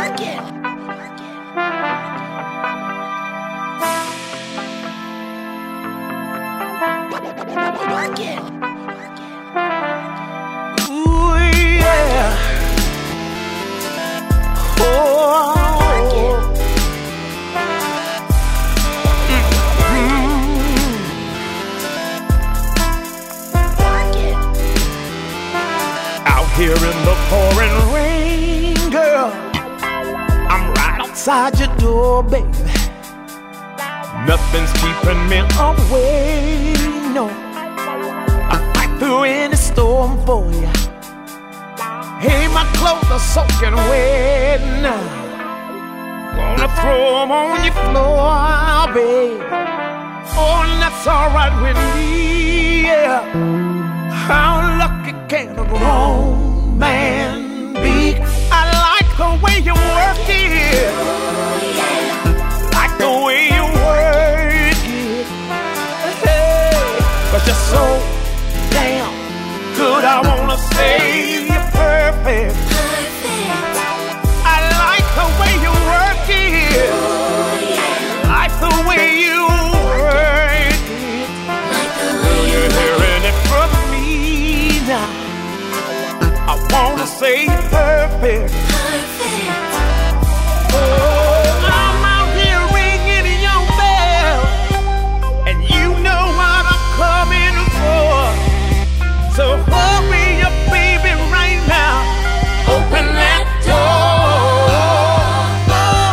Ooh, yeah. Oh. Out here in the pouring rain, girl, I'm right outside your door, baby. Nothing's keeping me away, no. I'll fight through any storm for you. Hey, my clothes are soaking wet now. Gonna throw them on your floor, babe. Oh, and that's alright with me, yeah. How lucky can a grown man be? I like the way you work it. Like the way you work it. Hey, 'cause you're so damn good. I wanna say you're perfect. I like the way you work it. Like the way you work it. Girl, you're hearing it from me now. I wanna say you're perfect.